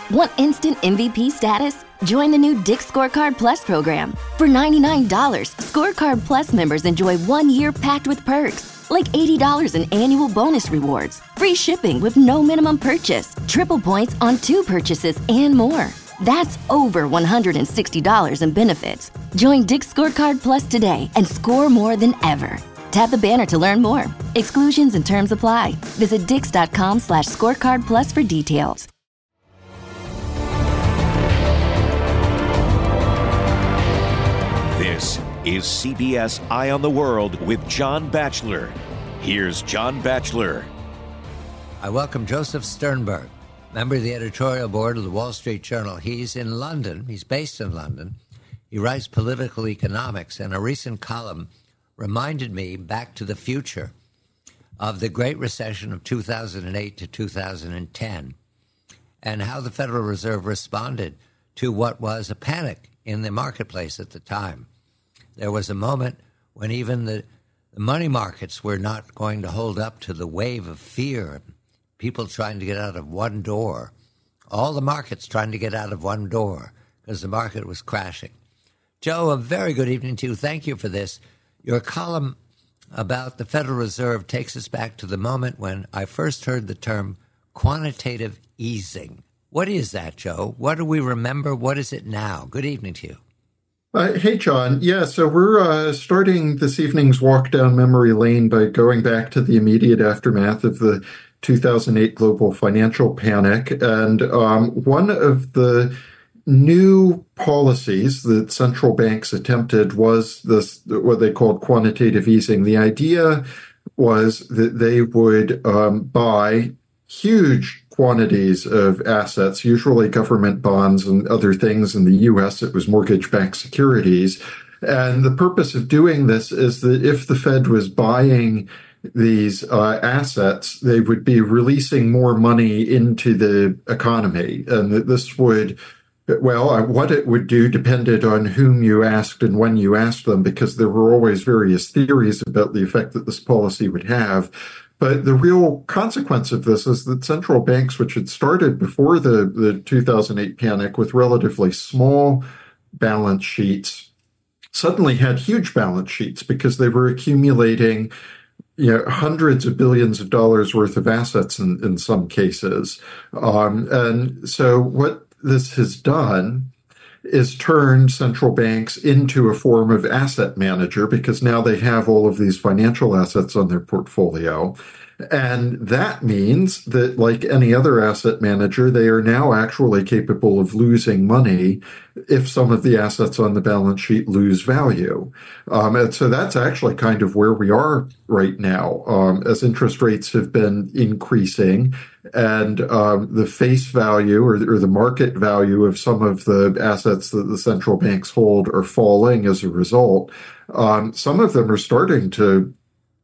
Want instant MVP status? Join the new Dick's Scorecard Plus program. For $99, Scorecard Plus members enjoy 1 year packed with perks, like $80 in annual bonus rewards, free shipping with no minimum purchase, triple points on 2 purchases, and more. That's over $160 in benefits. Join Dick's Scorecard Plus today and score more than ever. Tap the banner to learn more. Exclusions and terms apply. Visit dix.com/scorecard plus for details. This is CBS Eye on the World with John Batchelor. Here's John Batchelor. I welcome Joseph Sternberg, member of the editorial board of the Wall Street Journal. He's in London. He's based in London. He writes political economics, and a recent column reminded me, back to the future, of the Great Recession of 2008 to 2010 and how the Federal Reserve responded to what was a panic in the marketplace at the time. There was a moment when even the money markets were not going to hold up to the wave of fear, people trying to get out of one door, all the markets trying to get out of one door because the market was crashing. Joe, a very good evening to you. Thank you for this. Your column about the Federal Reserve takes us back to the moment when I first heard the term quantitative easing. What is that, Joe? What do we remember? What is it now? Good evening to you. Hey, John. Yeah, so we're starting this evening's walk down memory lane by going back to the immediate aftermath of the 2008 global financial panic. And one of the new policies that central banks attempted was this, what they called quantitative easing. The idea was that they would buy huge quantities of assets, usually government bonds and other things. In the U.S., it was mortgage-backed securities. And the purpose of doing this is that if the Fed was buying these assets, they would be releasing more money into the economy. And that this would, well, what it would do depended on whom you asked and when you asked them, because there were always various theories about the effect that this policy would have. But the real consequence of this is that central banks, which had started before the 2008 panic with relatively small balance sheets, suddenly had huge balance sheets because they were accumulating hundreds of billions of dollars worth of assets in some cases. And so what this has done is turned central banks into a form of asset manager, because now they have all of these financial assets on their portfolio. And that means that, like any other asset manager, they are now actually capable of losing money if some of the assets on the balance sheet lose value. And so that's actually kind of where we are right now, as interest rates have been increasing and the face value or the market value of some of the assets that the central banks hold are falling as a result. Some of them are starting to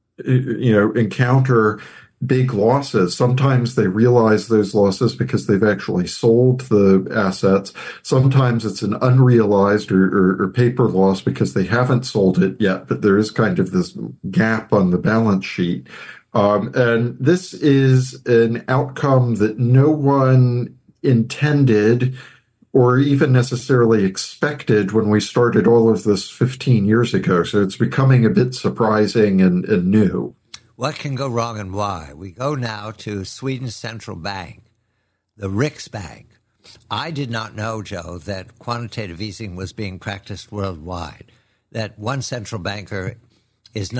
encounter big losses. Sometimes they realize those losses because they've actually sold the assets. Sometimes it's an unrealized or paper loss because they haven't sold it yet, but there is kind of this gap on the balance sheet. And this is an outcome that no one intended or even necessarily expected when we started all of this 15 years ago. So it's becoming a bit surprising and new. What can go wrong and why? We go now to Sweden's central bank, the Riksbank. I did not know, Joe, that quantitative easing was being practiced worldwide, that one central banker is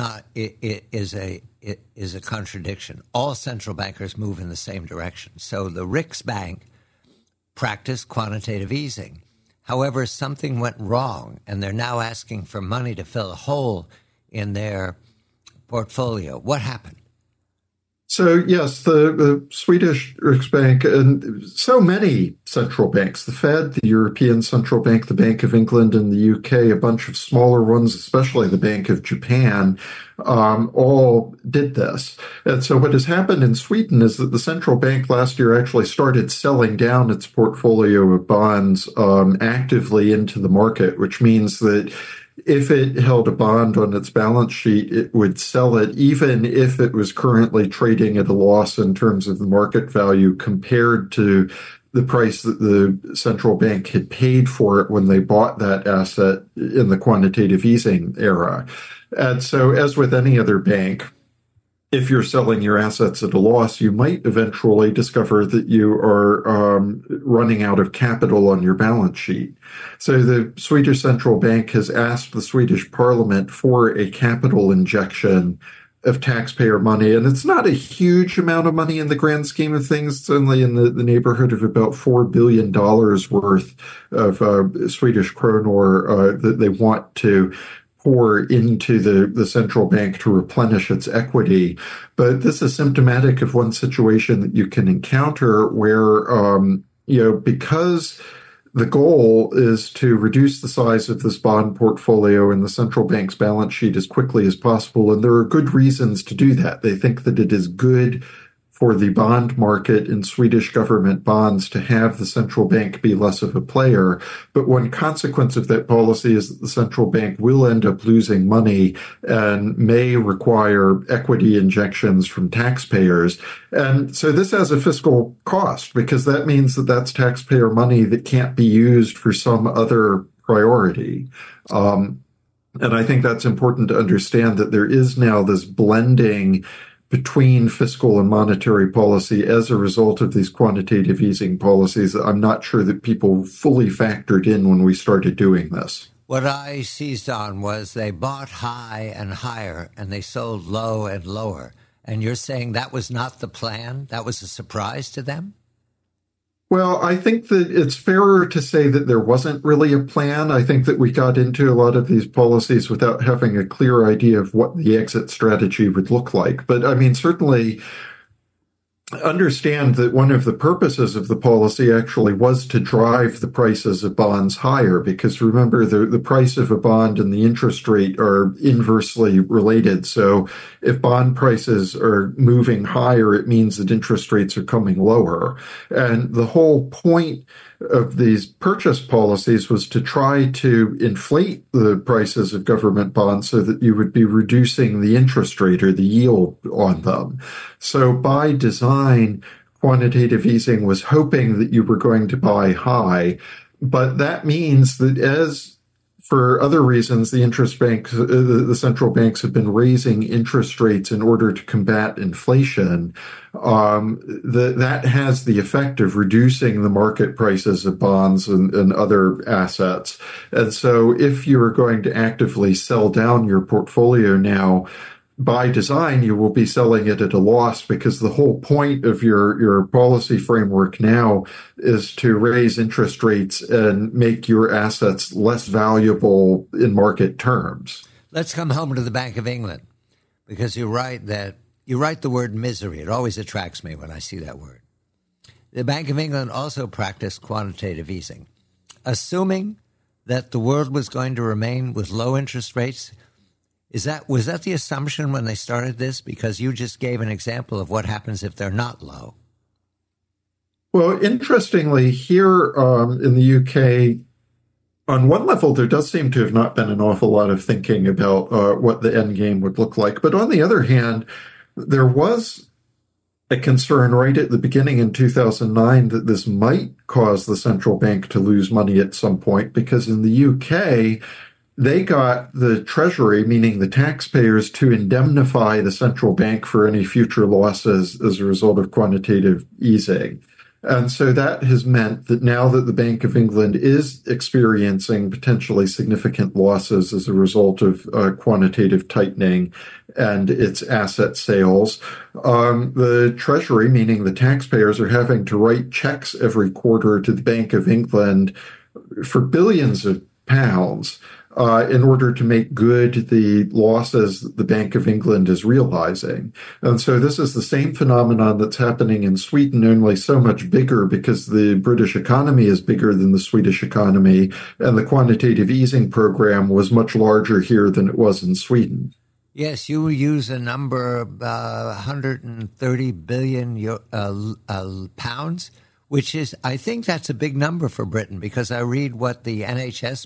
a contradiction. All central bankers move in the same direction. So the Riksbank practiced quantitative easing. However, something went wrong, and they're now asking for money to fill a hole in their portfolio. What happened? So, yes, the Swedish Riksbank and so many central banks, the Fed, the European Central Bank, the Bank of England and the UK, a bunch of smaller ones, especially the Bank of Japan, all did this. And so what has happened in Sweden is that the central bank last year actually started selling down its portfolio of bonds actively into the market, which means that if it held a bond on its balance sheet, it would sell it even if it was currently trading at a loss in terms of the market value compared to the price that the central bank had paid for it when they bought that asset in the quantitative easing era. And so, as with any other bank, if you're selling your assets at a loss, you might eventually discover that you are running out of capital on your balance sheet. So the Swedish central bank has asked the Swedish parliament for a capital injection of taxpayer money. And it's not a huge amount of money in the grand scheme of things. It's only in the neighborhood of about $4 billion worth of Swedish kronor that they want to pour into the central bank to replenish its equity. But this is symptomatic of one situation that you can encounter where, because the goal is to reduce the size of this bond portfolio in the central bank's balance sheet as quickly as possible. And there are good reasons to do that. They think that it is good for the bond market in Swedish government bonds to have the central bank be less of a player. But one consequence of that policy is that the central bank will end up losing money and may require equity injections from taxpayers. And so this has a fiscal cost, because that means that that's taxpayer money that can't be used for some other priority. And I think that's important to understand, that there is now this blending between fiscal and monetary policy as a result of these quantitative easing policies. I'm not sure that people fully factored in when we started doing this. What I seized on was they bought high and higher, and they sold low and lower. And you're saying that was not the plan? That was a surprise to them? Well, I think that it's fairer to say that there wasn't really a plan. I think that we got into a lot of these policies without having a clear idea of what the exit strategy would look like. But I mean, certainly understand that one of the purposes of the policy actually was to drive the prices of bonds higher, because remember, the price of a bond and the interest rate are inversely related. So if bond prices are moving higher, it means that interest rates are coming lower. And the whole point of these purchase policies was to try to inflate the prices of government bonds so that you would be reducing the interest rate or the yield on them. So by design, quantitative easing was hoping that you were going to buy high, but that means that, as for other reasons, the central banks have been raising interest rates in order to combat inflation. That has the effect of reducing the market prices of bonds and other assets. And so if you're going to actively sell down your portfolio now, by design, you will be selling it at a loss, because the whole point of your policy framework now is to raise interest rates and make your assets less valuable in market terms. Let's come home to the Bank of England, because you write the word misery. It always attracts me when I see that word. The Bank of England also practiced quantitative easing. Assuming that the world was going to remain with low interest rates, was that the assumption when they started this? Because you just gave an example of what happens if they're not low. Well, interestingly, here in the UK, on one level, there does seem to have not been an awful lot of thinking about what the end game would look like. But on the other hand, there was a concern right at the beginning in 2009 that this might cause the central bank to lose money at some point, because in the UK, they got the Treasury, meaning the taxpayers, to indemnify the central bank for any future losses as a result of quantitative easing. And so that has meant that now that the Bank of England is experiencing potentially significant losses as a result of quantitative tightening and its asset sales, the Treasury, meaning the taxpayers, are having to write checks every quarter to the Bank of England for billions of pounds in order to make good the losses that the Bank of England is realizing. And so this is the same phenomenon that's happening in Sweden, only so much bigger, because the British economy is bigger than the Swedish economy, and the quantitative easing program was much larger here than it was in Sweden. Yes, you use a number, 130 billion pounds, which is, I think that's a big number for Britain, because I read what the NHS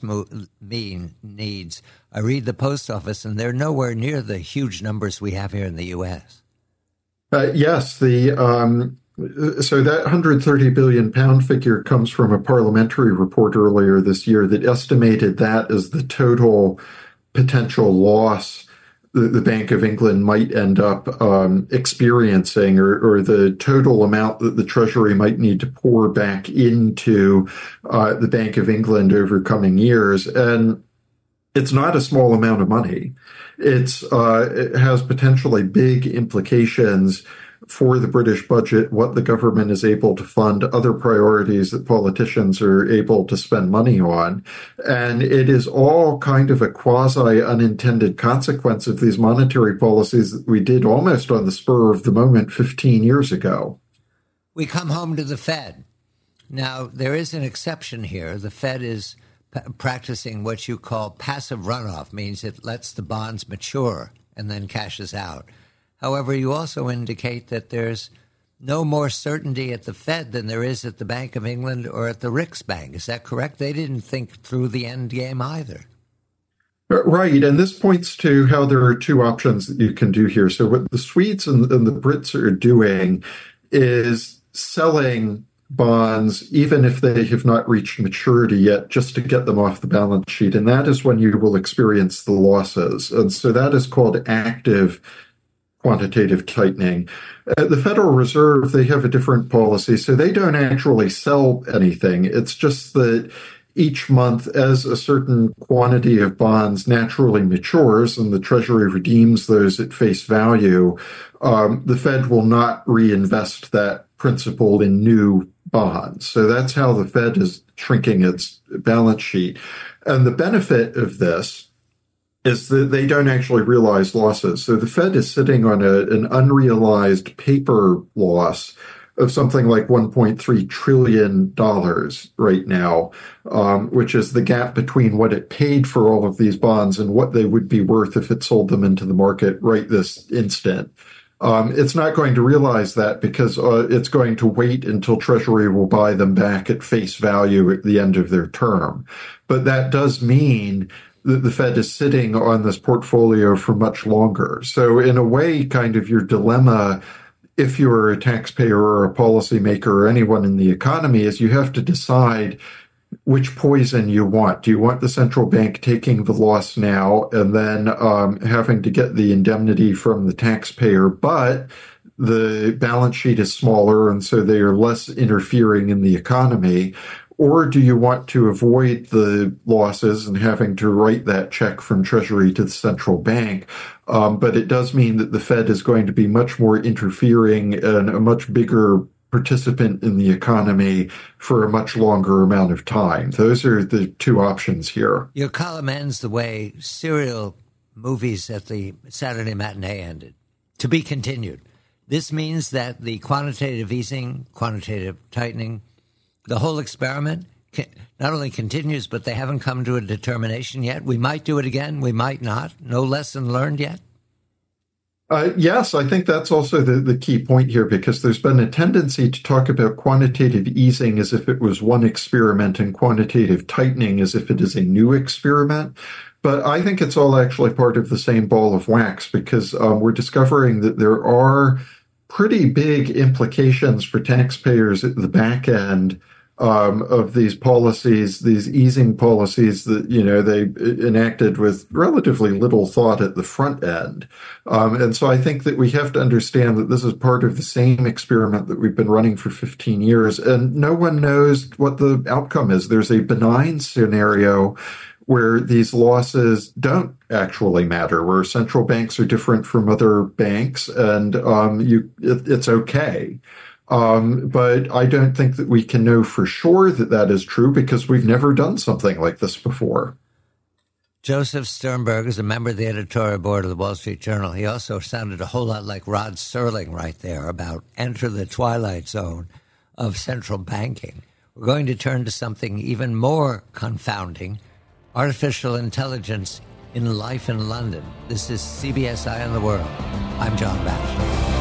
needs. I read the post office, and they're nowhere near the huge numbers we have here in the U.S. Yes, the So that £130 billion figure comes from a parliamentary report earlier this year that estimated that as the total potential loss the Bank of England might end up experiencing, or the total amount that the Treasury might need to pour back into the Bank of England over coming years. And it's not a small amount of money. It has potentially big implications for the British budget, what the government is able to fund, other priorities that politicians are able to spend money on. And it is all kind of a quasi-unintended consequence of these monetary policies that we did almost on the spur of the moment 15 years ago. We come home to the Fed. Now, there is an exception here. The Fed is practicing what you call passive runoff, means it lets the bonds mature and then cashes out. However, you also indicate that there's no more certainty at the Fed than there is at the Bank of England or at the Riksbank. Is that correct? They didn't think through the end game either. Right. And this points to how there are two options that you can do here. So what the Swedes and the Brits are doing is selling bonds, even if they have not reached maturity yet, just to get them off the balance sheet. And that is when you will experience the losses. And so that is called active quantitative tightening. The Federal Reserve, they have a different policy, so they don't actually sell anything. It's just that each month, as a certain quantity of bonds naturally matures and the Treasury redeems those at face value, the Fed will not reinvest that principal in new bonds. So that's how the Fed is shrinking its balance sheet. And the benefit of this is that they don't actually realize losses. So the Fed is sitting on an unrealized paper loss of something like $1.3 trillion right now, which is the gap between what it paid for all of these bonds and what they would be worth if it sold them into the market right this instant. It's not going to realize that because it's going to wait until Treasury will buy them back at face value at the end of their term. But that does mean that the Fed is sitting on this portfolio for much longer. So in a way, kind of your dilemma, if you're a taxpayer or a policymaker or anyone in the economy, is you have to decide which poison you want. Do you want the central bank taking the loss now and then having to get the indemnity from the taxpayer, but the balance sheet is smaller and so they are less interfering in the economy? Or do you want to avoid the losses and having to write that check from Treasury to the central bank? But it does mean that the Fed is going to be much more interfering and a much bigger participant in the economy for a much longer amount of time. Those are the two options here. Your column ends the way serial movies at the Saturday matinee ended. To be continued. This means that the quantitative easing, quantitative tightening, the whole experiment not only continues, but they haven't come to a determination yet. We might do it again. We might not. No lesson learned yet? Yes, I think that's also the key point here, because there's been a tendency to talk about quantitative easing as if it was one experiment and quantitative tightening as if it is a new experiment. But I think it's all actually part of the same ball of wax, because we're discovering that there are pretty big implications for taxpayers at the back end of these policies, these easing policies that, they enacted with relatively little thought at the front end. And so I think that we have to understand that this is part of the same experiment that we've been running for 15 years, and no one knows what the outcome is. There's a benign scenario where these losses don't actually matter, where central banks are different from other banks, and it's okay. But I don't think that we can know for sure that that is true, because we've never done something like this before. Joseph Sternberg is a member of the editorial board of the Wall Street Journal. He also sounded a whole lot like Rod Serling right there about enter the twilight zone of central banking. We're going to turn to something even more confounding, artificial intelligence in life in London. This is CBS Eye on the World. I'm John Batchelor.